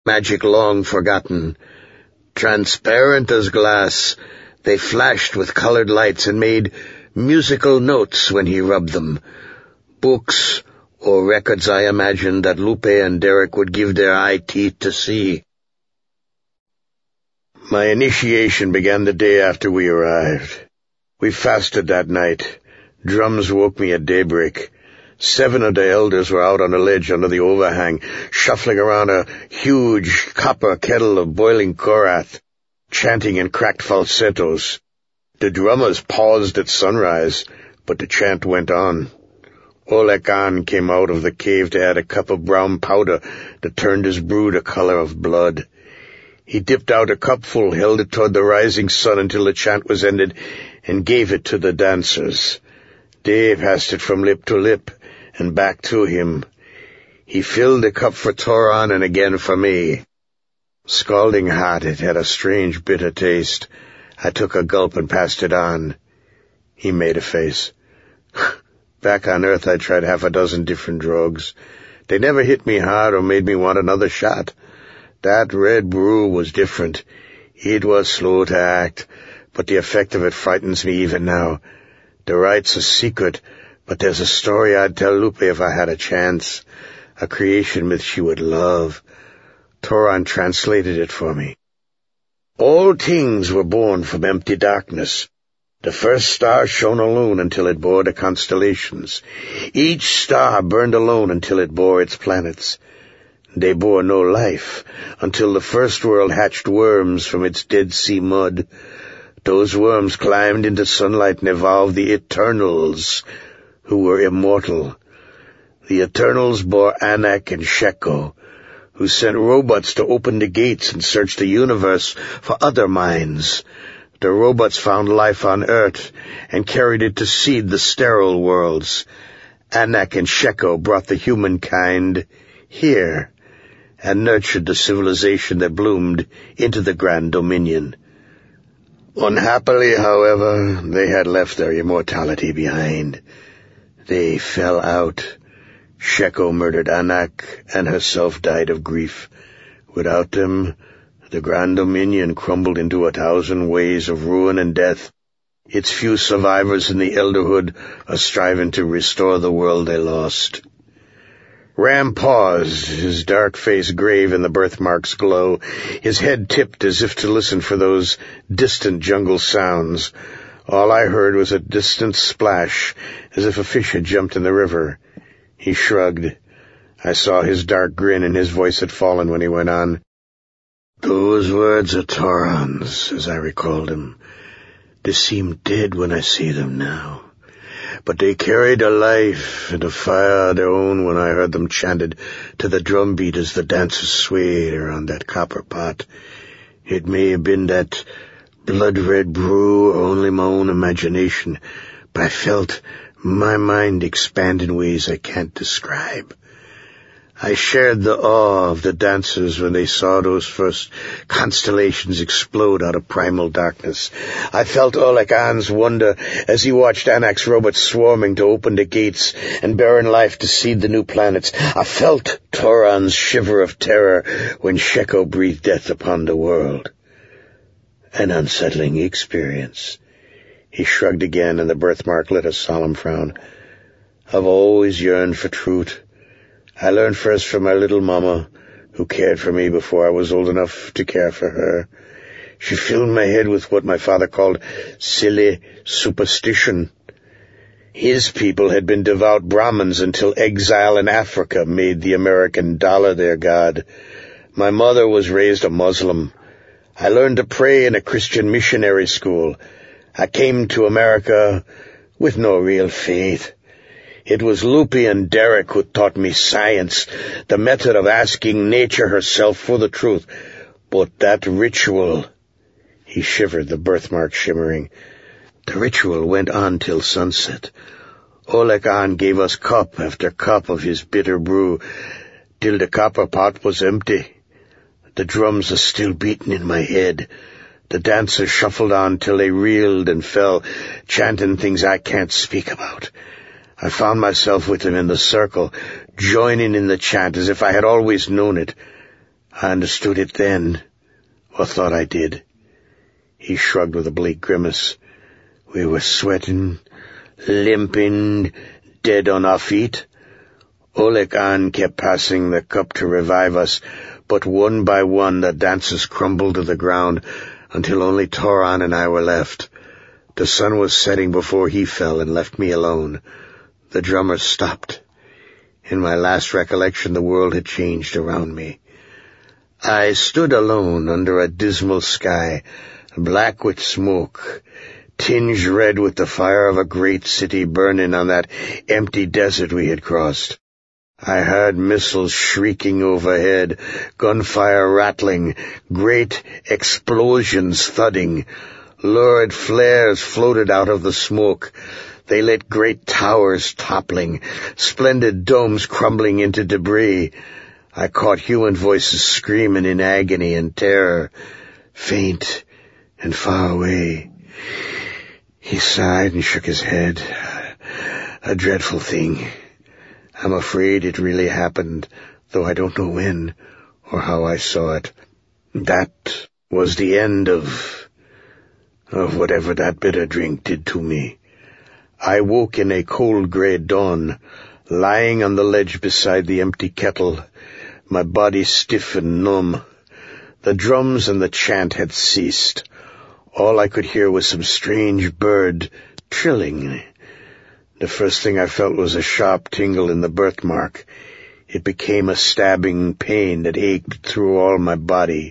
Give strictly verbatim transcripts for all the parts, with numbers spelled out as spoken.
magic long forgotten. Transparent as glass, they flashed with colored lights and made musical notes when he rubbed them. Books or records, I imagined, that Lupe and Derek would give their eye teeth to see. My initiation began the day after we arrived. We fasted that night. Drums woke me at daybreak. Seven of the elders were out on a ledge under the overhang, shuffling around a huge copper kettle of boiling korath, chanting in cracked falsettos. The drummers paused at sunrise, but the chant went on. Ole Khan came out of the cave to add a cup of brown powder that turned his brew the color of blood. He dipped out a cupful, held it toward the rising sun until the chant was ended, and gave it to the dancers. They passed it from lip to lip and back to him. He filled the cup for Toran and again for me. Scalding hot, it had a strange bitter taste. I took a gulp and passed it on. He made a face. Back on Earth I tried half a dozen different drugs. They never hit me hard or made me want another shot. That red brew was different. It was slow to act, but the effect of it frightens me even now. The rite's a secret, but there's a story I'd tell Lupe if I had a chance. A creation myth she would love. Toran translated it for me. All things were born from empty darkness. The first star shone alone until it bore the constellations. Each star burned alone until it bore its planets. They bore no life until the first world hatched worms from its Dead Sea mud. Those worms climbed into sunlight and evolved the Eternals, who were immortal. The Eternals bore Anak and Sheko, who sent robots to open the gates and search the universe for other minds. The robots found life on Earth and carried it to seed the sterile worlds. Anak and Sheko brought the humankind here and nurtured the civilization that bloomed into the Grand Dominion. Unhappily, however, they had left their immortality behind. They fell out. Sheko murdered Anak and herself died of grief. Without them, the Grand Dominion crumbled into a thousand ways of ruin and death. Its few survivors in the Elderhood are striving to restore the world they lost. Ram paused, his dark face grave in the birthmark's glow, his head tipped as if to listen for those distant jungle sounds. All I heard was a distant splash, as if a fish had jumped in the river. He shrugged. I saw his dark grin, and his voice had fallen when he went on. Those words are Toran's, as I recalled them. They seem dead when I see them now. But they carried a life and a fire of their own when I heard them chanted to the drum beat as the dancers swayed around that copper pot. It may have been that blood-red brew or only my own imagination, but I felt my mind expand in ways I can't describe. I shared the awe of the dancers when they saw those first constellations explode out of primal darkness. I felt Ole Khan's wonder as he watched Anak's robots swarming to open the gates and bearing life to seed the new planets. I felt Toran's shiver of terror when Sheko breathed death upon the world. An unsettling experience. He shrugged again, and the birthmark lit a solemn frown. I've always yearned for truth. I learned first from my little mama, who cared for me before I was old enough to care for her. She filled my head with what my father called silly superstition. His people had been devout Brahmins until exile in Africa made the American dollar their god. My mother was raised a Muslim. I learned to pray in a Christian missionary school. I came to America with no real faith. It was Lupe and Derek who taught me science, the method of asking nature herself for the truth. But that ritual... He shivered, the birthmark shimmering. The ritual went on till sunset. Ole Khan gave us cup after cup of his bitter brew, till the copper pot was empty. The drums are still beating in my head. The dancers shuffled on till they reeled and fell, chanting things I can't speak about. I found myself with them in the circle, joining in the chant as if I had always known it. I understood it then, or thought I did. He shrugged with a bleak grimace. We were sweating, limping, dead on our feet. Oleg An kept passing the cup to revive us, but one by one the dancers crumbled to the ground until only Toran and I were left. The sun was setting before he fell and left me alone. The drummers stopped. In my last recollection, the world had changed around me. I stood alone under a dismal sky, black with smoke, tinged red with the fire of a great city burning on that empty desert we had crossed. I heard missiles shrieking overhead, gunfire rattling, great explosions thudding. Lurid flares floated out of the smoke. They lit great towers toppling, splendid domes crumbling into debris. I caught human voices screaming in agony and terror, faint and far away. He sighed and shook his head. A dreadful thing. I'm afraid it really happened, though I don't know when or how I saw it. That was the end of, of whatever that bitter drink did to me. I woke in a cold grey dawn, lying on the ledge beside the empty kettle, my body stiff and numb. The drums and the chant had ceased. All I could hear was some strange bird trilling. The first thing I felt was a sharp tingle in the birthmark. It became a stabbing pain that ached through all my body.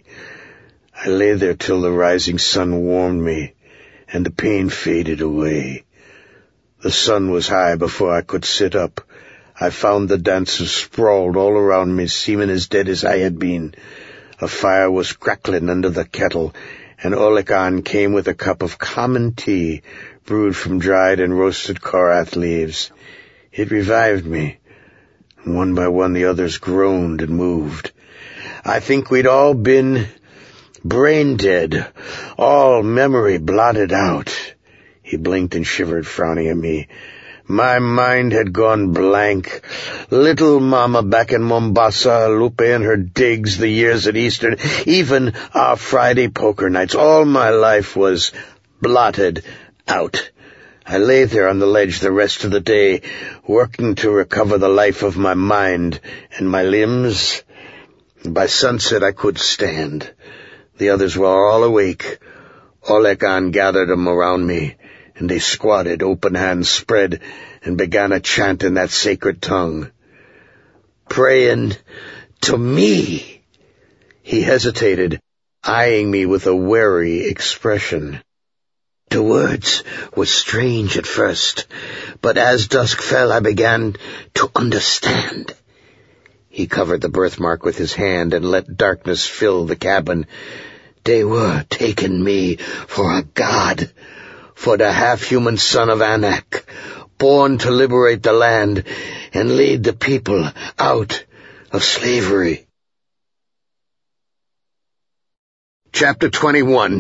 I lay there till the rising sun warmed me, and the pain faded away. The sun was high before I could sit up. I found the dancers sprawled all around me, seeming as dead as I had been. A fire was crackling under the kettle, and Oleg An came with a cup of common tea, brewed from dried and roasted korath leaves. It revived me. One by one the others groaned and moved. I think we'd all been brain dead, all memory blotted out. He blinked and shivered, frowning at me. My mind had gone blank. Little Mama back in Mombasa, Lupe and her digs, the years at Eastern, even our Friday poker nights. All my life was blotted out. I lay there on the ledge the rest of the day, working to recover the life of my mind and my limbs. By sunset I could stand. The others were all awake. Oleg An gathered them around me, and they squatted, open hands spread, and began a chant in that sacred tongue. Praying to me. He hesitated, eyeing me with a wary expression. The words were strange at first, but as dusk fell I began to understand. He covered the birthmark with his hand and let darkness fill the cabin. They were taking me for a god, for the half-human son of Anak, born to liberate the land and lead the people out of slavery. Chapter twenty-one.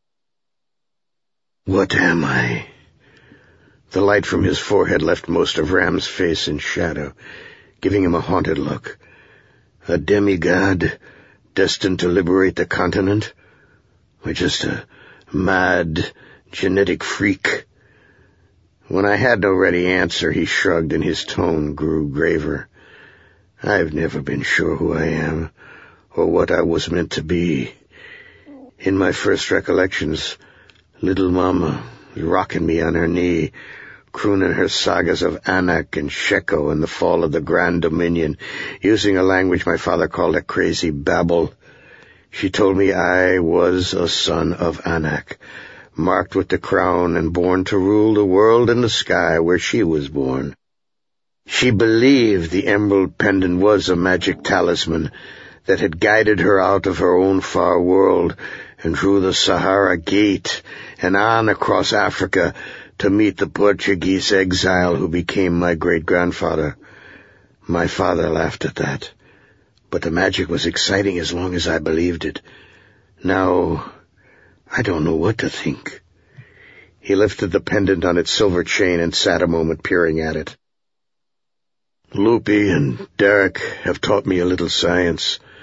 What am I? The light from his forehead left most of Ram's face in shadow, giving him a haunted look. A demigod destined to liberate the continent? Or just a mad, genetic freak? When I had no ready answer, he shrugged and his tone grew graver. I've never been sure who I am, or what I was meant to be. In my first recollections, little Mama was rocking me on her knee, crooning her sagas of Anak and Sheko and the fall of the Grand Dominion, using a language my father called a crazy babble. She told me I was a son of Anak, marked with the crown and born to rule the world and the sky where she was born. She believed the emerald pendant was a magic talisman that had guided her out of her own far world and through the Sahara Gate and on across Africa to meet the Portuguese exile who became my great-grandfather. My father laughed at that, but the magic was exciting as long as I believed it. Now, I don't know what to think. He lifted the pendant on its silver chain and sat a moment peering at it. Lupe and Derek have taught me a little science.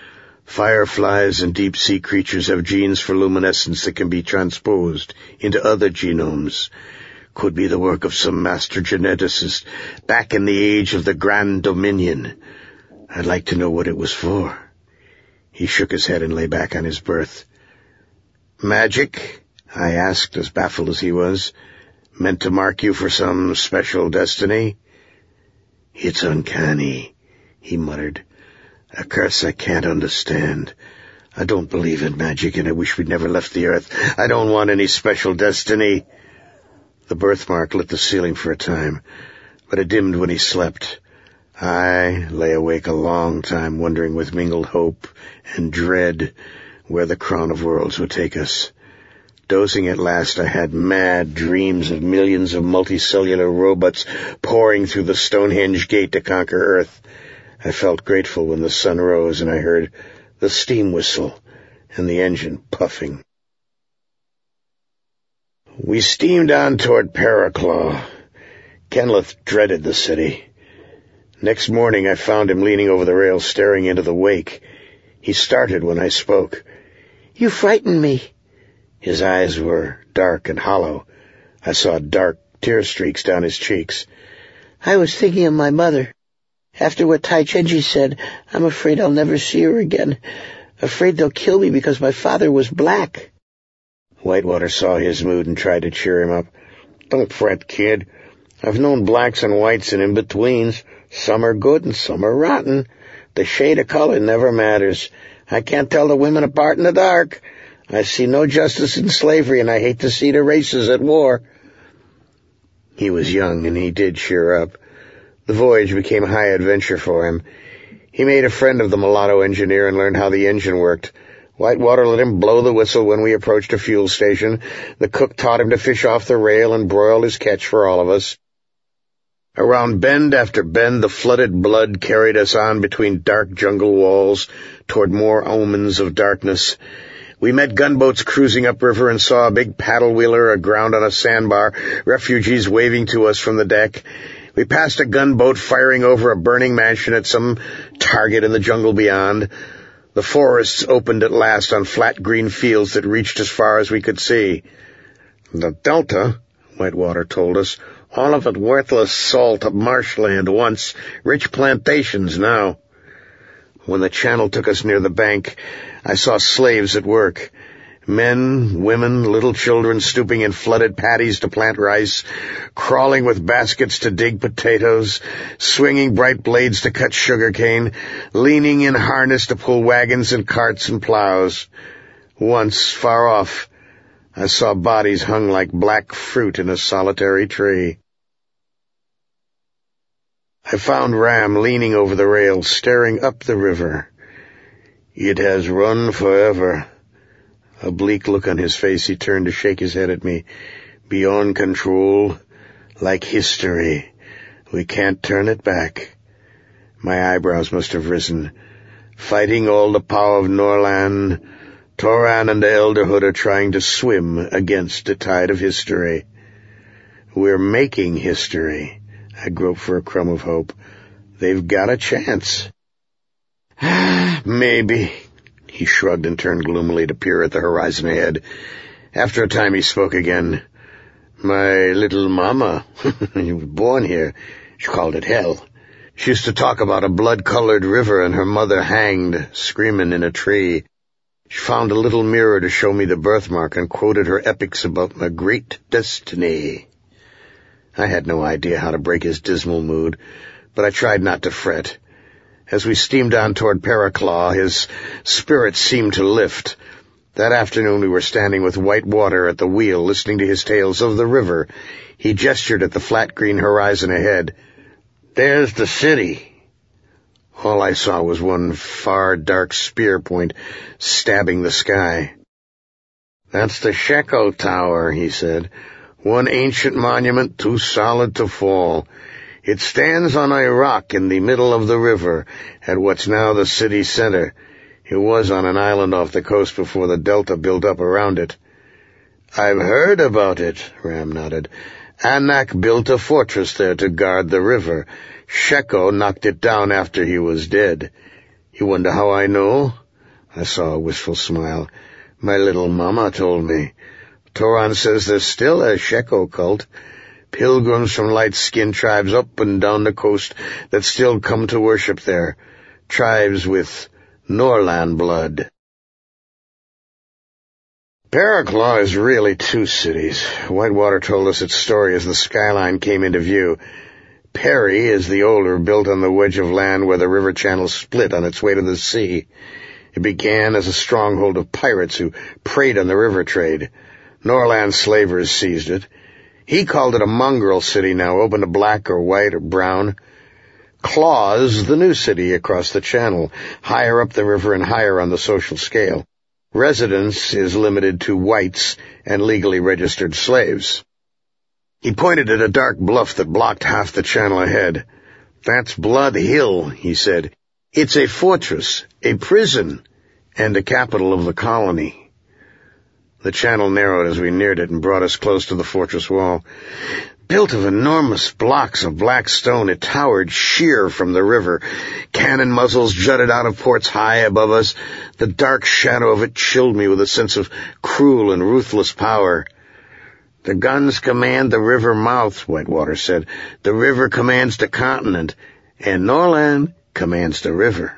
Fireflies and deep-sea creatures have genes for luminescence that can be transposed into other genomes. Could be the work of some master geneticist back in the age of the Grand Dominion. I'd like to know what it was for. He shook his head and lay back on his berth. Magic? I asked, as baffled as he was. Meant to mark you for some special destiny? It's uncanny, he muttered. A curse I can't understand. I don't believe in magic, and I wish we'd never left the earth. I don't want any special destiny. The birthmark lit the ceiling for a time, but it dimmed when he slept. I lay awake a long time, wondering with mingled hope and dread where the crown of worlds would take us. Dozing at last, I had mad dreams of millions of multicellular robots pouring through the Stonehenge gate to conquer Earth. I felt grateful when the sun rose and I heard the steam whistle and the engine puffing. We steamed on toward Paraclaw. Kenlith dreaded the city. Next morning I found him leaning over the rail staring into the wake. He started when I spoke. "You frightened me." His eyes were dark and hollow. I saw dark tear streaks down his cheeks. "I was thinking of my mother. After what Tai Chenji said, I'm afraid I'll never see her again. Afraid they'll kill me because my father was black." Whitewater saw his mood and tried to cheer him up. "Don't fret, kid. I've known blacks and whites and in-betweens. Some are good and some are rotten. The shade of color never matters. I can't tell the women apart in the dark. I see no justice in slavery, and I hate to see the races at war." He was young, and he did cheer up. The voyage became a high adventure for him. He made a friend of the mulatto engineer and learned how the engine worked. Whitewater let him blow the whistle when we approached a fuel station. The cook taught him to fish off the rail and broil his catch for all of us. Around bend after bend, the flooded blood carried us on between dark jungle walls toward more omens of darkness. We met gunboats cruising upriver and saw a big paddle-wheeler aground on a sandbar, refugees waving to us from the deck. We passed a gunboat firing over a burning mansion at some target in the jungle beyond. The forests opened at last on flat green fields that reached as far as we could see. "The Delta," Whitewater told us, "all of it worthless salt of marshland once, rich plantations now." When the channel took us near the bank, I saw slaves at work. Men, women, little children stooping in flooded paddies to plant rice, crawling with baskets to dig potatoes, swinging bright blades to cut sugarcane, leaning in harness to pull wagons and carts and plows. Once, far off, I saw bodies hung like black fruit in a solitary tree. I found Ram leaning over the rail, staring up the river. "It has run forever." A bleak look on his face, he turned to shake his head at me. "Beyond control, like history. We can't turn it back." My eyebrows must have risen. Fighting all the power of Norlan, Toran and the Elderhood are trying to swim against the tide of history. We're making history. I groped for a crumb of hope. They've got a chance. "Maybe." He shrugged and turned gloomily to peer at the horizon ahead. After a time he spoke again. "My little mama, you were born here. She called it hell. She used to talk about a blood-colored river and her mother hanged, screaming in a tree. She found a little mirror to show me the birthmark and quoted her epics about my great destiny." I had no idea how to break his dismal mood, but I tried not to fret. As we steamed on toward Paraclaw, his spirits seemed to lift. That afternoon we were standing with Whitewater at the wheel, listening to his tales of the river. He gestured at the flat green horizon ahead. "There's the city." All I saw was one far, dark spear point stabbing the sky. "That's the Sheko Tower," he said. "One ancient monument too solid to fall. It stands on a rock in the middle of the river at what's now the city center. It was on an island off the coast before the Delta built up around it." "I've heard about it," Ram nodded. "Anak built a fortress there to guard the river. Sheko knocked it down after he was dead. You wonder how I know? I saw a wistful smile. My little mama told me. Toran says there's still a Sheko cult. Pilgrims from light-skinned tribes up and down the coast that still come to worship there. Tribes with Norland blood. Paraclaw is really two cities. Whitewater told us its story as the skyline came into view. Perry is the older, built on the wedge of land where the river channel split on its way to the sea. It began as a stronghold of pirates who preyed on the river trade. Norland slavers seized it. He called it a mongrel city now, open to black or white or brown. Claw's the new city across the channel, higher up the river and higher on the social scale. Residence is limited to whites and legally registered slaves. He pointed at a dark bluff that blocked half the channel ahead. That's Blood Hill, he said. It's a fortress, a prison, and the capital of the colony. The channel narrowed as we neared it and brought us close to the fortress wall. Built of enormous blocks of black stone, it towered sheer from the river. Cannon muzzles jutted out of ports high above us. The dark shadow of it chilled me with a sense of cruel and ruthless power. The guns command the river mouth, Whitewater said. The river commands the continent, and Norland commands the river.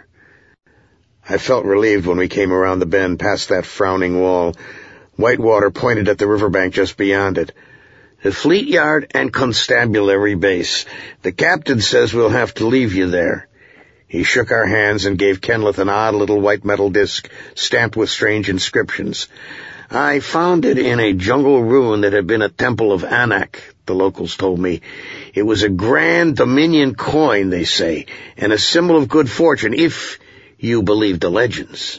I felt relieved when we came around the bend past that frowning wall. Whitewater pointed at the riverbank just beyond it. The Fleet Yard and Constabulary Base. The captain says we'll have to leave you there. He shook our hands and gave Kenlith an odd little white metal disc stamped with strange inscriptions. I found it in a jungle ruin that had been a temple of Anak, the locals told me. It was a grand Dominion coin, they say, and a symbol of good fortune, if you believe the legends.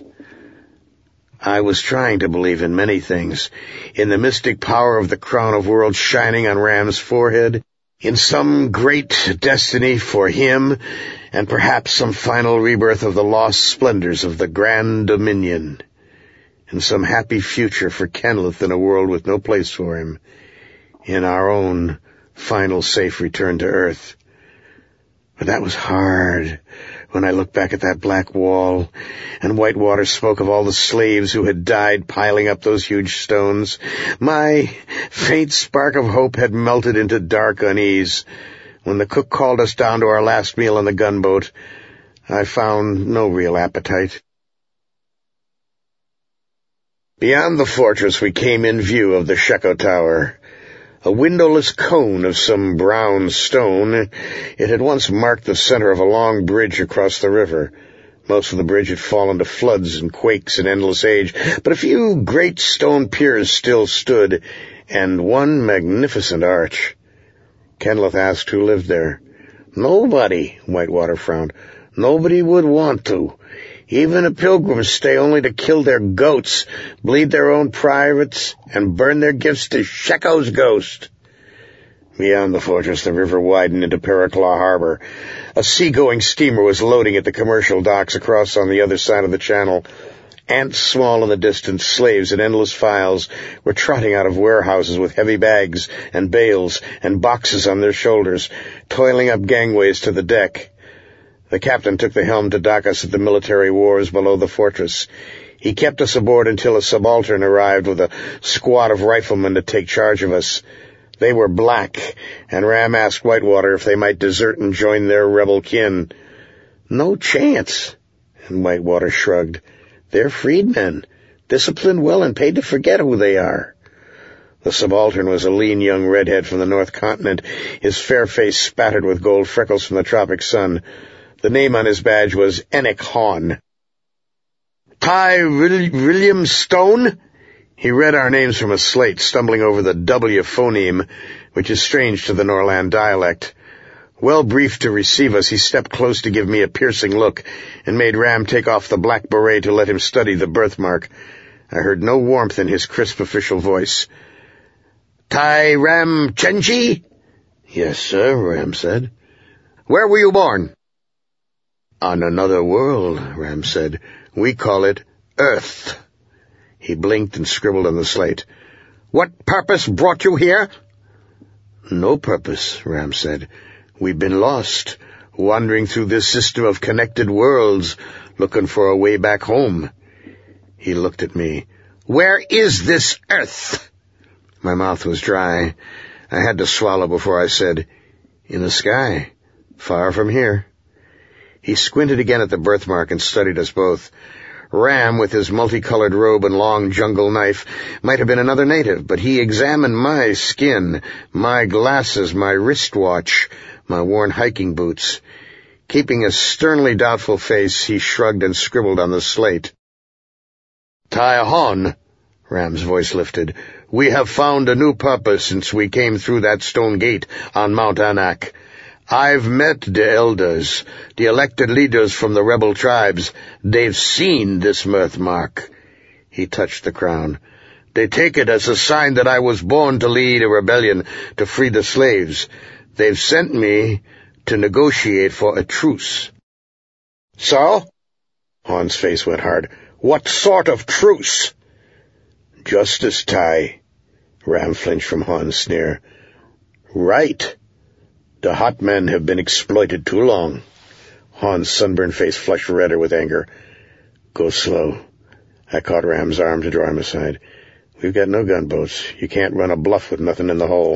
I was trying to believe in many things. In the mystic power of the crown of worlds shining on Ram's forehead, in some great destiny for him, and perhaps some final rebirth of the lost splendors of the Grand Dominion, in some happy future for Kenlith in a world with no place for him, in our own final safe return to Earth. But that was hard. When I looked back at that black wall, and Whitewater spoke of all the slaves who had died piling up those huge stones, my faint spark of hope had melted into dark unease. When the cook called us down to our last meal on the gunboat, I found no real appetite. Beyond the fortress we came in view of the Sheko Tower. A windowless cone of some brown stone, it had once marked the center of a long bridge across the river. Most of the bridge had fallen to floods and quakes in endless age, but a few great stone piers still stood, and one magnificent arch. Kenlith asked who lived there. Nobody, Whitewater frowned. Nobody would want to. Even the pilgrims stay only to kill their goats, bleed their own privates, and burn their gifts to Sheko's ghost. Beyond the fortress, the river widened into Paraclaw Harbor. A seagoing steamer was loading at the commercial docks across on the other side of the channel. Ants small in the distance, slaves in endless files, were trotting out of warehouses with heavy bags and bales and boxes on their shoulders, toiling up gangways to the deck. The captain took the helm to dock us at the military wharves below the fortress. He kept us aboard until a subaltern arrived with a squad of riflemen to take charge of us. They were black, and Ram asked Whitewater if they might desert and join their rebel kin. No chance, and Whitewater shrugged. They're freedmen, disciplined well and paid to forget who they are. The subaltern was a lean young redhead from the North Continent, his fair face spattered with gold freckles from the tropic sun. The name on his badge was Enoch Hawn. Ty William Stone? He read our names from a slate, stumbling over the W phoneme, which is strange to the Norland dialect. Well briefed to receive us, he stepped close to give me a piercing look, and made Ram take off the black beret to let him study the birthmark. I heard no warmth in his crisp official voice. Ty Ram Chenji? Yes, sir, Ram said. Where were you born? On another world, Ram said. We call it Earth. He blinked and scribbled on the slate. What purpose brought you here? No purpose, Ram said. We've been lost, wandering through this system of connected worlds, looking for a way back home. He looked at me. "Where is this earth?" My mouth was dry. I had to swallow before I said, "In the sky, far from here." He squinted again at the birthmark and studied us both. Ram, with his multicolored robe and long jungle knife, might have been another native, but he examined my skin, my glasses, my wristwatch, my worn hiking boots. Keeping a sternly doubtful face, he shrugged and scribbled on the slate. "Tai Hon," Ram's voice lifted, "we have found a new purpose since we came through that stone gate on Mount Anak. I've met the elders, the elected leaders from the rebel tribes. They've seen this mirthmark." He touched the crown. "They take it as a sign that I was born to lead a rebellion to free the slaves. They've sent me to negotiate for a truce." "So?" Han's face went hard. "What sort of truce?" "Justice, Tai." Ram flinched from Han's sneer. "Right. The hot men have been exploited too long." Han's sunburned face flushed redder with anger. "Go slow." I caught Ram's arm to draw him aside. "We've got no gunboats. You can't run a bluff with nothing in the hole."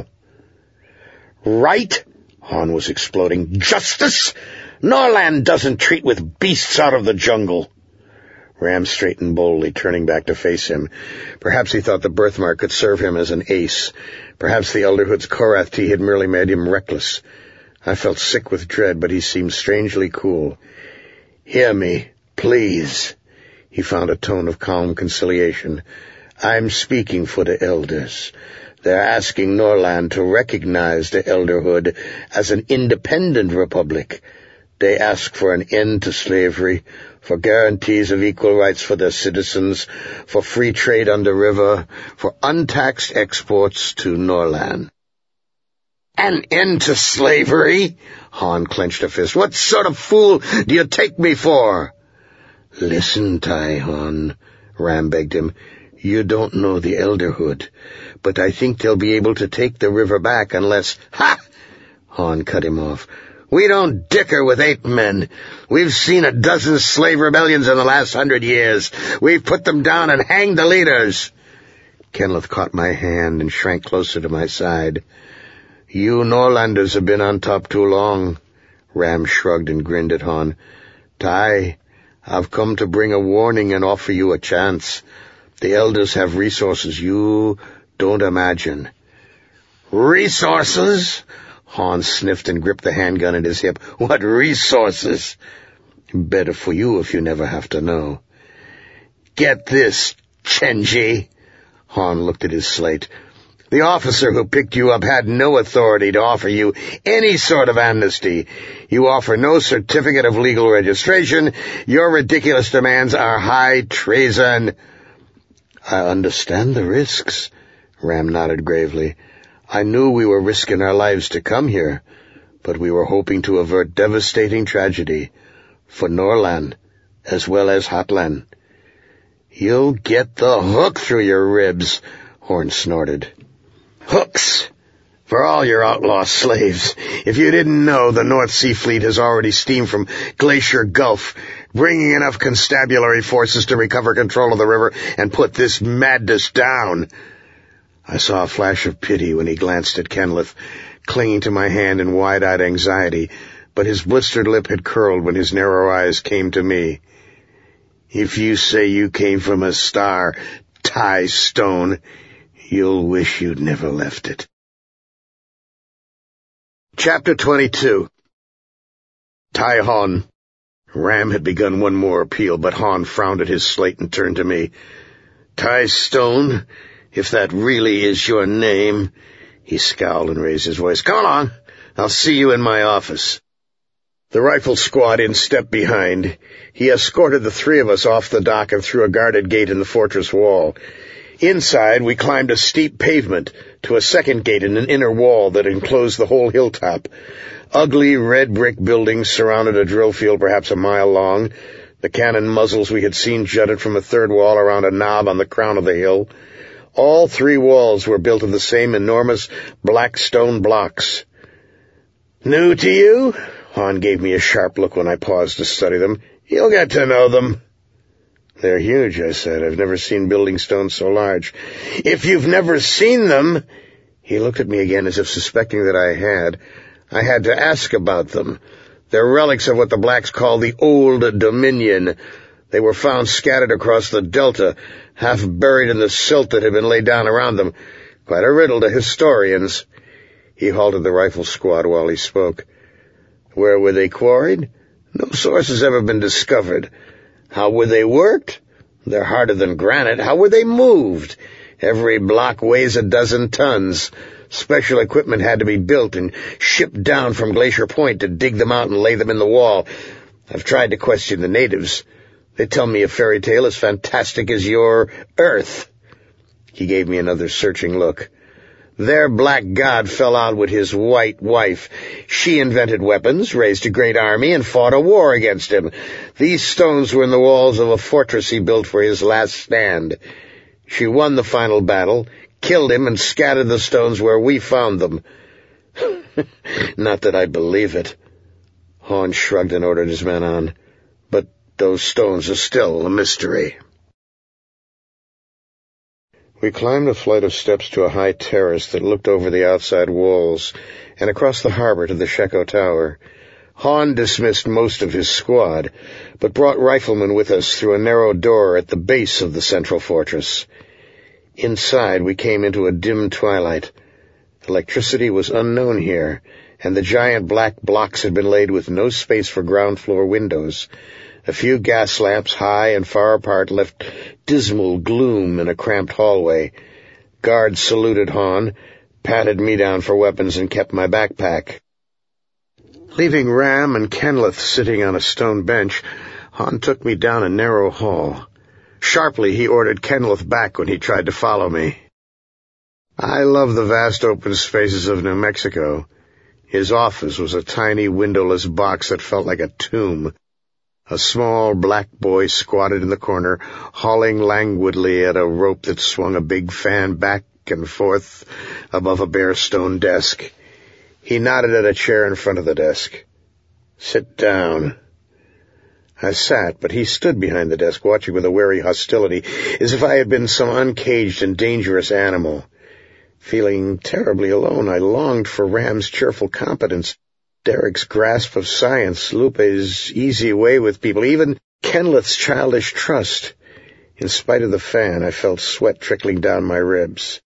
"Right?" Han was exploding. "Justice? Norland doesn't treat with beasts out of the jungle." Ram straightened boldly, turning back to face him. Perhaps he thought the birthmark could serve him as an ace. Perhaps the Elderhood's Korath tea had merely made him reckless. I felt sick with dread, but he seemed strangely cool. "Hear me, please." He found a tone of calm conciliation. "I'm speaking for the elders. They're asking Norland to recognize the Elderhood as an independent republic. They ask for an end to slavery, for guarantees of equal rights for their citizens, for free trade on the river, for untaxed exports to Norland." "An end to slavery?" Han clenched a fist. "What sort of fool do you take me for?" "Listen, Tai Han," Ram begged him. "You don't know the Elderhood, but I think they'll be able to take the river back unless—" "Ha!" Han cut him off. "We don't dicker with ape men. We've seen a dozen slave rebellions in the last hundred years. We've put them down and hanged the leaders." Kenlith caught my hand and shrank closer to my side. "You Norlanders have been on top too long." Ram shrugged and grinned at Han. "Tai, I've come to bring a warning and offer you a chance. The elders have resources you don't imagine." "Resources?" Han sniffed and gripped the handgun at his hip. "What resources?" "Better for you if you never have to know." "Get this, Chenji." Han looked at his slate. "The officer who picked you up had no authority to offer you any sort of amnesty. You offer no certificate of legal registration. Your ridiculous demands are high treason." "I understand the risks," Ram nodded gravely. "I knew we were risking our lives to come here, but we were hoping to avert devastating tragedy for Norland as well as Hotland." "You'll get the hook through your ribs," Horn snorted. "Hooks for all your outlaw slaves. If you didn't know, the North Sea Fleet has already steamed from Glacier Gulf, bringing enough constabulary forces to recover control of the river and put this madness down." I saw a flash of pity when he glanced at Kenlith, clinging to my hand in wide-eyed anxiety, but his blistered lip had curled when his narrow eyes came to me. "If you say you came from a star, Tai Stone, you'll wish you'd never left it." Chapter twenty-two. Tai Han. Ram had begun one more appeal, but Han frowned at his slate and turned to me. "Tai Stone, if that really is your name." He scowled and raised his voice. "Come along. I'll see you in my office." The rifle squad in stepped behind. He escorted the three of us off the dock and through a guarded gate in the fortress wall. Inside, we climbed a steep pavement to a second gate in an inner wall that enclosed the whole hilltop. Ugly red brick buildings surrounded a drill field perhaps a mile long. The cannon muzzles we had seen jutted from a third wall around a knob on the crown of the hill. All three walls were built of the same enormous black stone blocks. "New to you?" Han gave me a sharp look when I paused to study them. "You'll get to know them." They're huge, I said. I've never seen building stones so large. If you've never seen them... He looked at me again as if suspecting that I had. I had to ask about them. They're relics of what the blacks call the Old Dominion. They were found scattered across the delta, half buried in the silt that had been laid down around them. Quite a riddle to historians. He halted the rifle squad while he spoke. Where were they quarried? No source has ever been discovered. How were they worked? They're harder than granite. How were they moved? Every block weighs a dozen tons. Special equipment had to be built and shipped down from Glacier Point to dig them out and lay them in the wall. I've tried to question the natives. They tell me a fairy tale as fantastic as your Earth. He gave me another searching look. Their black god fell out with his white wife. She invented weapons, raised a great army, and fought a war against him. These stones were in the walls of a fortress he built for his last stand. She won the final battle, killed him, and scattered the stones where we found them. Not that I believe it. Hawn shrugged and ordered his men on. But those stones are still a mystery. We climbed a flight of steps to a high terrace that looked over the outside walls and across the harbor to the Sheko Tower. Hawn dismissed most of his squad, but brought riflemen with us through a narrow door at the base of the central fortress. Inside, we came into a dim twilight. Electricity was unknown here, and the giant black blocks had been laid with no space for ground-floor windows. A few gas lamps, high and far apart, left dismal gloom in a cramped hallway. Guards saluted Hawn, patted me down for weapons, and kept my backpack. Leaving Ram and Kenlith sitting on a stone bench, Hawn took me down a narrow hall. Sharply, he ordered Kenlith back when he tried to follow me. I love the vast open spaces of New Mexico. His office was a tiny windowless box that felt like a tomb. A small black boy squatted in the corner, hauling languidly at a rope that swung a big fan back and forth above a bare stone desk. He nodded at a chair in front of the desk. "Sit down." I sat, but he stood behind the desk, watching with a wary hostility, as if I had been some uncaged and dangerous animal. Feeling terribly alone, I longed for Ram's cheerful competence, Derek's grasp of science, Lupe's easy way with people, even Kenlith's childish trust. In spite of the fan, I felt sweat trickling down my ribs.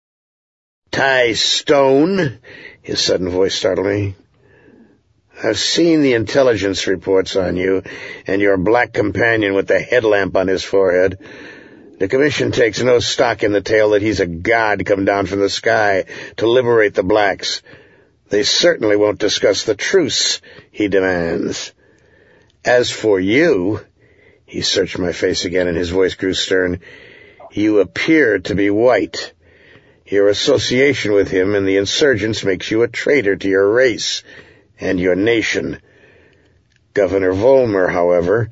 "Ty Stone," his sudden voice startled me. "I've seen the intelligence reports on you and your black companion with the headlamp on his forehead. The Commission takes no stock in the tale that he's a god come down from the sky to liberate the blacks. They certainly won't discuss the truce he demands. As for you," he searched my face again and his voice grew stern, "you appear to be white. Your association with him and the insurgents makes you a traitor to your race and your nation. Governor Volmer, however,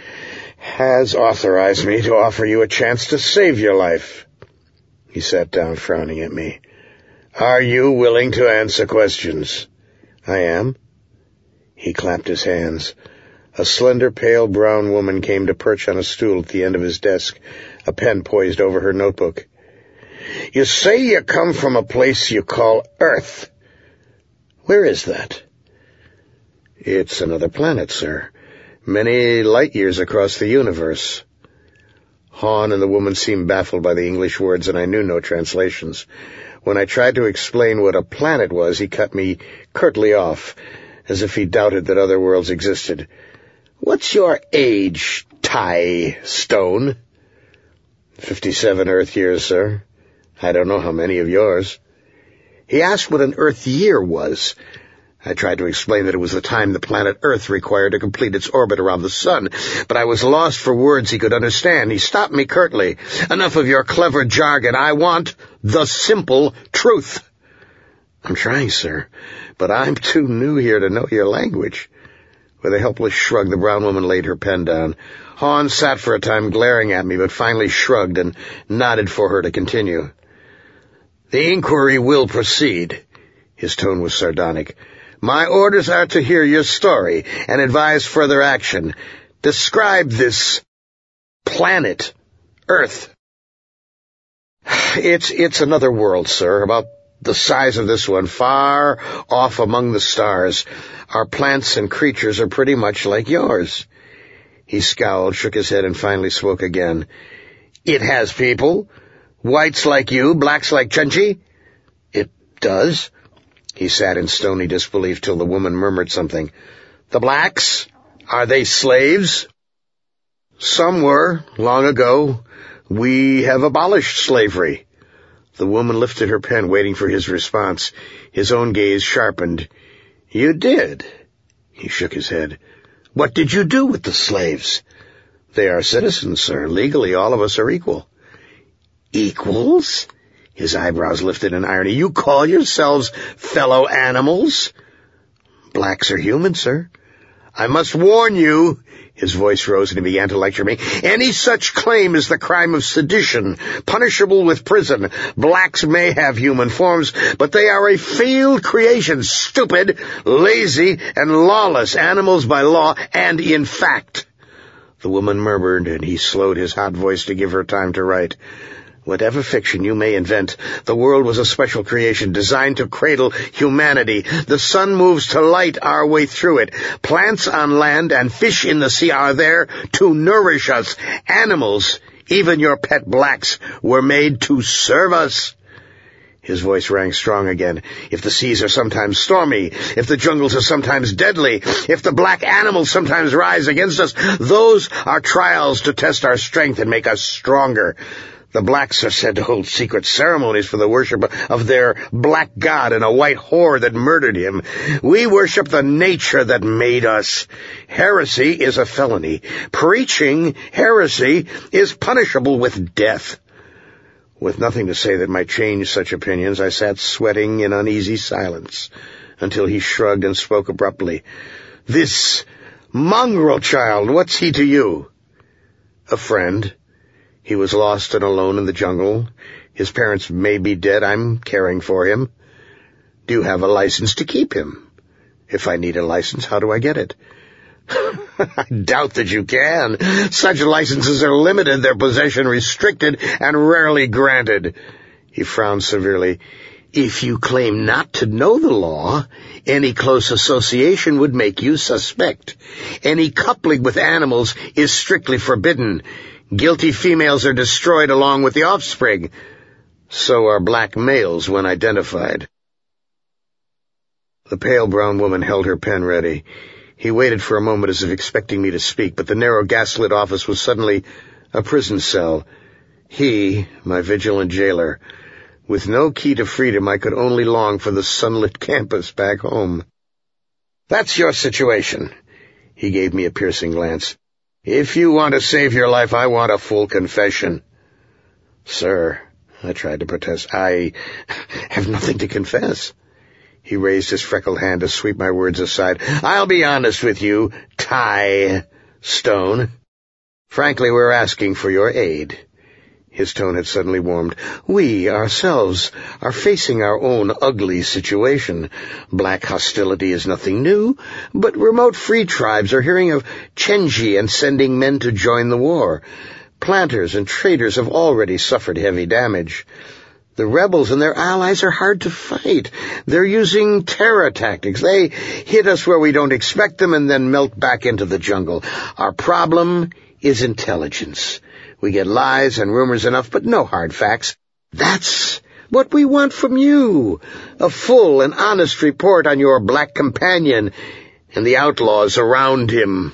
has authorized me to offer you a chance to save your life." He sat down, frowning at me. "Are you willing to answer questions?" "I am." He clapped his hands. A slender, pale brown woman came to perch on a stool at the end of his desk, a pen poised over her notebook. "You say you come from a place you call Earth. Where is that?" "It's another planet, sir. Many light years across the universe." Hawn and the woman seemed baffled by the English words, and I knew no translations. When I tried to explain what a planet was, he cut me curtly off, as if he doubted that other worlds existed. "What's your age, Ty Stone?" Fifty-seven Earth years, sir. I don't know how many of yours." He asked what an Earth year was. I tried to explain that it was the time the planet Earth required to complete its orbit around the sun, but I was lost for words he could understand. He stopped me curtly. "Enough of your clever jargon. I want the simple truth." "I'm trying, sir, but I'm too new here to know your language." With a helpless shrug, the brown woman laid her pen down. Hawn sat for a time glaring at me, but finally shrugged and nodded for her to continue. "The inquiry will proceed." His tone was sardonic. "My orders are to hear your story and advise further action. Describe this planet Earth. It's, it's another world, sir, about the size of this one, far off among the stars. Our plants and creatures are pretty much like yours. He scowled, shook his head, and finally spoke again. It has people. Whites like you, blacks like Chunchi. It does. He sat in stony disbelief till the woman murmured something. The blacks? Are they slaves? Some were, long ago. We have abolished slavery. The woman lifted her pen, waiting for his response. His own gaze sharpened. You did? He shook his head. What did you do with the slaves? They are citizens, sir. Legally, all of us are equal. Equals? His eyebrows lifted in irony. You call yourselves fellow animals? Blacks are human, sir. I must warn you, his voice rose and he began to lecture me, any such claim is the crime of sedition, punishable with prison. Blacks may have human forms, but they are a field creation, stupid, lazy, and lawless animals by law and in fact. The woman murmured, and he slowed his hot voice to give her time to write. Whatever fiction you may invent, the world was a special creation designed to cradle humanity. The sun moves to light our way through it. Plants on land and fish in the sea are there to nourish us. Animals, even your pet blacks, were made to serve us. His voice rang strong again. If the seas are sometimes stormy, if the jungles are sometimes deadly, if the black animals sometimes rise against us, those are trials to test our strength and make us stronger. The blacks are said to hold secret ceremonies for the worship of their black god and a white whore that murdered him. We worship the nature that made us. Heresy is a felony. Preaching heresy is punishable with death. With nothing to say that might change such opinions, I sat sweating in uneasy silence until he shrugged and spoke abruptly. This mongrel child, what's he to you? A friend. He was lost and alone in the jungle. His parents may be dead. I'm caring for him. Do you have a license to keep him? If I need a license, how do I get it? I doubt that you can. Such licenses are limited, their possession restricted, and rarely granted. He frowned severely. If you claim not to know the law, any close association would make you suspect. Any coupling with animals is strictly forbidden. Guilty females are destroyed along with the offspring. So are black males when identified. The pale brown woman held her pen ready. He waited for a moment as if expecting me to speak, but the narrow gaslit office was suddenly a prison cell. He, my vigilant jailer. With no key to freedom, I could only long for the sunlit campus back home. That's your situation. He gave me a piercing glance. If you want to save your life, I want a full confession. Sir, I tried to protest, I have nothing to confess. He raised his freckled hand to sweep my words aside. I'll be honest with you, Ty Stone. Frankly, we're asking for your aid. His tone had suddenly warmed. We, ourselves, are facing our own ugly situation. Black hostility is nothing new, but remote free tribes are hearing of Chenji and sending men to join the war. Planters and traders have already suffered heavy damage. The rebels and their allies are hard to fight. They're using terror tactics. They hit us where we don't expect them and then melt back into the jungle. Our problem is intelligence. We get lies and rumors enough, but no hard facts. That's what we want from you. A full and honest report on your black companion and the outlaws around him.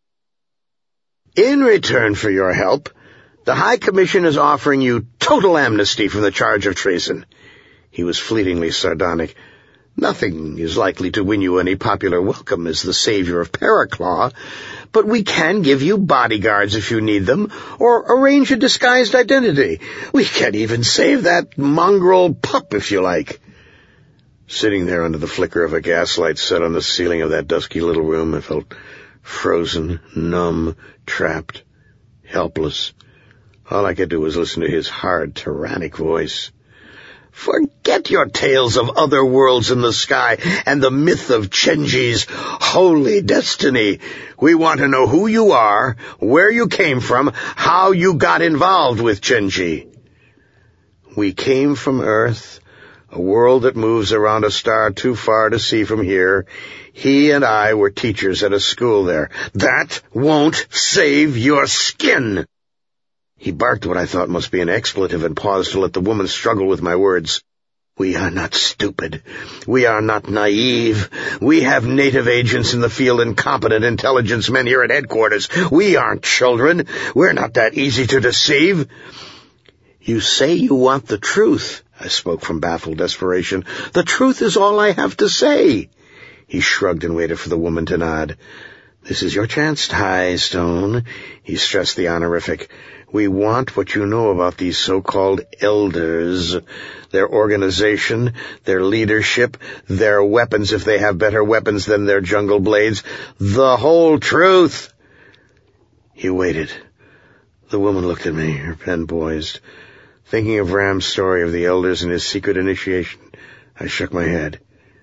In return for your help, the High Commission is offering you total amnesty from the charge of treason. He was fleetingly sardonic. Nothing is likely to win you any popular welcome as the savior of Paraclaw, but we can give you bodyguards if you need them, or arrange a disguised identity. We can even save that mongrel pup if you like. Sitting there under the flicker of a gaslight set on the ceiling of that dusky little room, I felt frozen, numb, trapped, helpless. All I could do was listen to his hard, tyrannic voice. Forget your tales of other worlds in the sky and the myth of Chenji's holy destiny. We want to know who you are, where you came from, how you got involved with Chenji. We came from Earth, a world that moves around a star too far to see from here. He and I were teachers at a school there. That won't save your skin. He barked what I thought must be an expletive and paused to let the woman struggle with my words. We are not stupid. We are not naive. We have native agents in the field and competent intelligence men here at headquarters. We aren't children. We're not that easy to deceive. You say you want the truth, I spoke from baffled desperation. The truth is all I have to say. He shrugged and waited for the woman to nod. This is your chance, Tai Stone. He stressed the honorific. We want what you know about these so-called elders, their organization, their leadership, their weapons if they have better weapons than their jungle blades. The whole truth. He waited. The woman looked at me, her pen poised. Thinking of Ram's story of the elders and his secret initiation, I shook my head.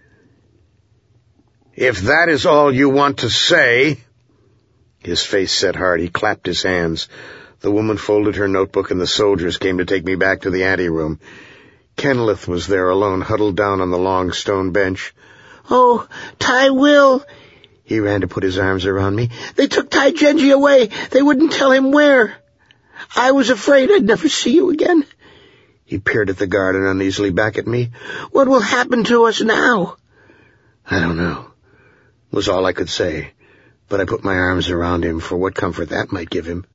If that is all you want to say... His face set hard. He clapped his hands. The woman folded her notebook and the soldiers came to take me back to the anteroom. Kenlith was there alone, huddled down on the long stone bench. Oh, Tai Will! He ran to put his arms around me. They took Tai Chenji away. They wouldn't tell him where. I was afraid I'd never see you again. He peered at the guard and uneasily back at me. What will happen to us now? I don't know, was all I could say, but I put my arms around him for what comfort that might give him.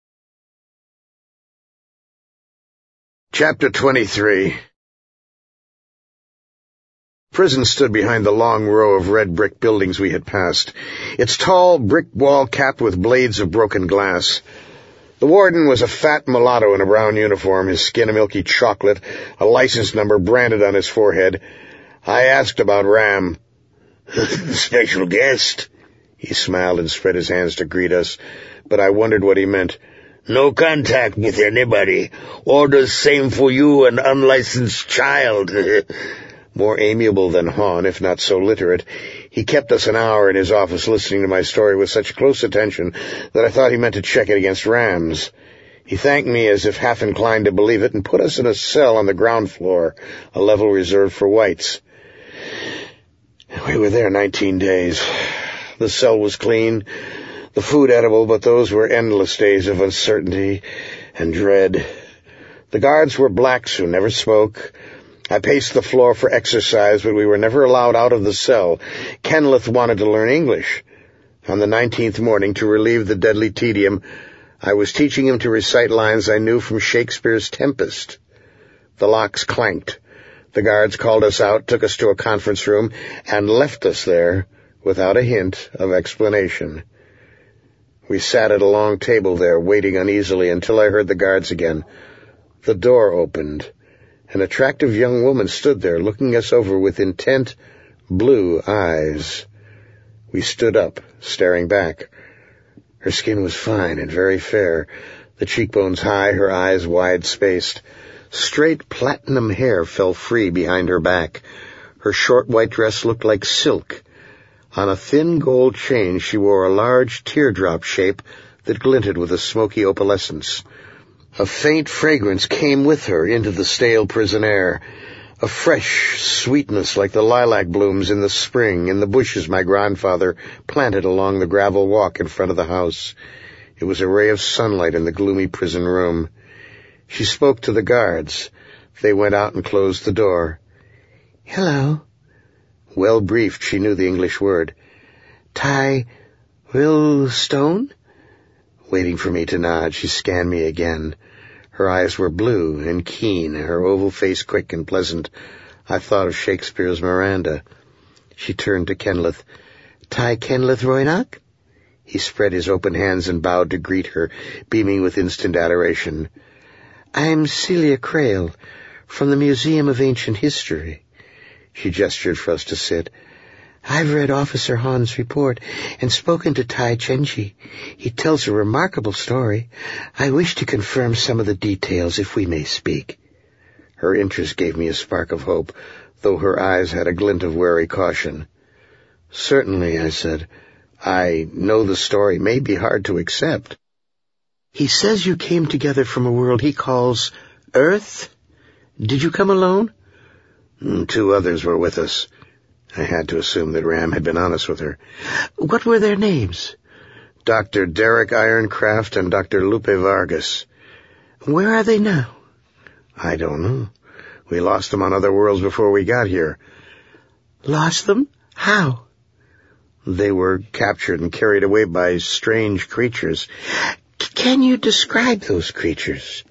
Chapter twenty-three. Prison stood behind the long row of red brick buildings we had passed, its tall brick wall capped with blades of broken glass. The warden was a fat mulatto in a brown uniform, his skin a milky chocolate, a license number branded on his forehead. I asked about Ram. Special guest. He smiled and spread his hands to greet us, but I wondered what he meant. No contact with anybody. Orders same for you, an unlicensed child. More amiable than Han, if not so literate, he kept us an hour in his office listening to my story with such close attention that I thought he meant to check it against Ram's. He thanked me as if half inclined to believe it and put us in a cell on the ground floor, a level reserved for whites. We were there nineteen days. The cell was clean, the food edible, but those were endless days of uncertainty and dread. The guards were blacks who never spoke. I paced the floor for exercise, but we were never allowed out of the cell. Kenlith wanted to learn English. On the nineteenth morning, to relieve the deadly tedium, I was teaching him to recite lines I knew from Shakespeare's Tempest. The locks clanked. The guards called us out, took us to a conference room, and left us there without a hint of explanation. We sat at a long table there, waiting uneasily until I heard the guards again. The door opened. An attractive young woman stood there, looking us over with intent, blue eyes. We stood up, staring back. Her skin was fine and very fair, the cheekbones high, her eyes wide-spaced. Straight platinum hair fell free behind her back. Her short white dress looked like silk. On a thin gold chain she wore a large teardrop shape that glinted with a smoky opalescence. A faint fragrance came with her into the stale prison air, a fresh sweetness like the lilac blooms in the spring in the bushes my grandfather planted along the gravel walk in front of the house. It was a ray of sunlight in the gloomy prison room. She spoke to the guards. They went out and closed the door. Hello. Well briefed, she knew the English word. Tai Will Stone? Waiting for me to nod, she scanned me again. Her eyes were blue and keen, her oval face quick and pleasant. I thought of Shakespeare's Miranda. She turned to Kenlith. Tai Kenlith Roynock? He spread his open hands and bowed to greet her, beaming with instant adoration. I'm Celia Crail, from the Museum of Ancient History. She gestured for us to sit. I've read Officer Han's report and spoken to Tai Chenji. He tells a remarkable story. I wish to confirm some of the details, if we may speak. Her interest gave me a spark of hope, though her eyes had a glint of wary caution. "Certainly," I said. "I know the story may be hard to accept." "He says you came together from a world he calls Earth. Did you come alone?" "Two others were with us." I had to assume that Ram had been honest with her. "What were their names?" "Doctor Derek Ironcraft and Doctor Lupe Vargas." "Where are they now?" "I don't know. We lost them on other worlds before we got here." "Lost them? How?" "They were captured and carried away by strange creatures." "Can you describe those creatures?"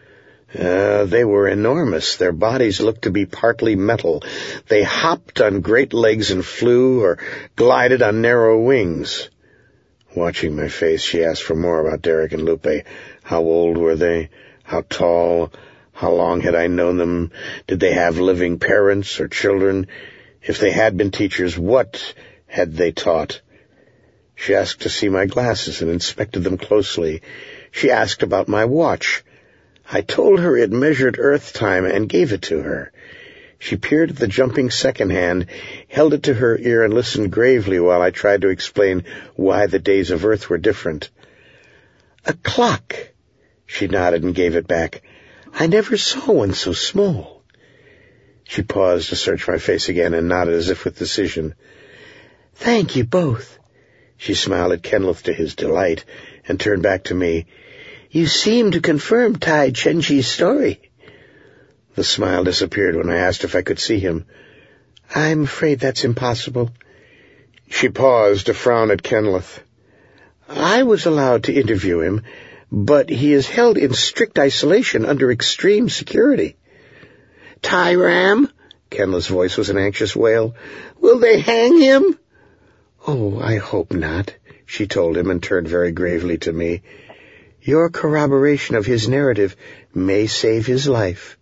Uh, they were enormous. Their bodies looked to be partly metal. They hopped on great legs and flew or glided on narrow wings. Watching my face, she asked for more about Derek and Lupe. How old were they? How tall? How long had I known them? Did they have living parents or children? If they had been teachers, what had they taught? She asked to see my glasses and inspected them closely. She asked about my watch. I told her it measured Earth time and gave it to her. She peered at the jumping second hand, held it to her ear, and listened gravely while I tried to explain why the days of Earth were different. "A clock." She nodded and gave it back. "I never saw one so small." She paused to search my face again and nodded as if with decision. "Thank you both." She smiled at Kenlith to his delight and turned back to me. "You seem to confirm Tai Chenji's story." The smile disappeared when I asked if I could see him. "I'm afraid that's impossible." She paused to frown at Kenlith. "I was allowed to interview him, but he is held in strict isolation under extreme security." "Tai Ram?" Kenlith's voice was an anxious wail. "Will they hang him?" "Oh, I hope not," she told him and turned very gravely to me. "Your corroboration of his narrative may save his life."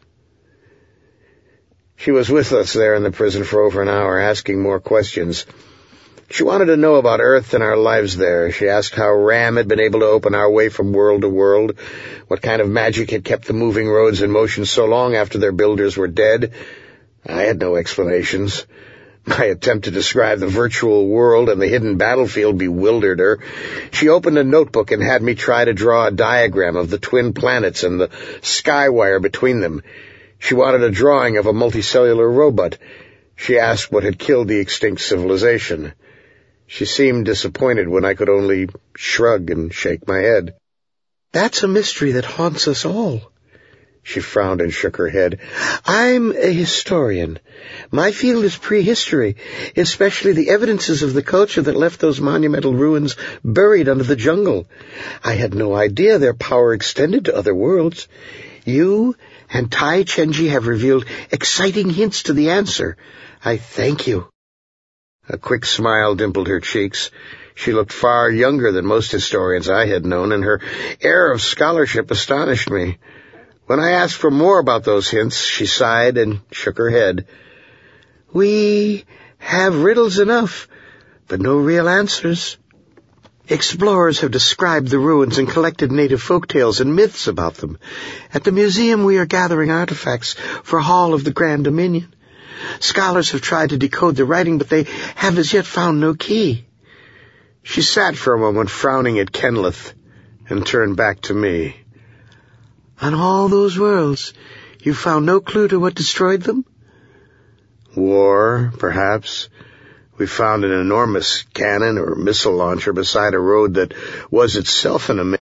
She was with us there in the prison for over an hour, asking more questions. She wanted to know about Earth and our lives there. She asked how Ram had been able to open our way from world to world, what kind of magic had kept the moving roads in motion so long after their builders were dead. I had no explanations. My attempt to describe the virtual world and the hidden battlefield bewildered her. She opened a notebook and had me try to draw a diagram of the twin planets and the sky wire between them. She wanted a drawing of a multicellular robot. She asked what had killed the extinct civilization. She seemed disappointed when I could only shrug and shake my head. "That's a mystery that haunts us all." She frowned and shook her head. "I'm a historian. My field is prehistory, especially the evidences of the culture that left those monumental ruins buried under the jungle. I had no idea their power extended to other worlds. You and Tai Chenji have revealed exciting hints to the answer. I thank you." A quick smile dimpled her cheeks. She looked far younger than most historians I had known, and her air of scholarship astonished me. When I asked for more about those hints, she sighed and shook her head. "We have riddles enough, but no real answers. Explorers have described the ruins and collected native folk tales and myths about them. At the museum we are gathering artifacts for Hall of the Grand Dominion. Scholars have tried to decode the writing, but they have as yet found no key." She sat for a moment frowning at Kenlith and turned back to me. "On all those worlds, you found no clue to what destroyed them?" "War, perhaps. We found an enormous cannon or missile launcher beside a road that was itself an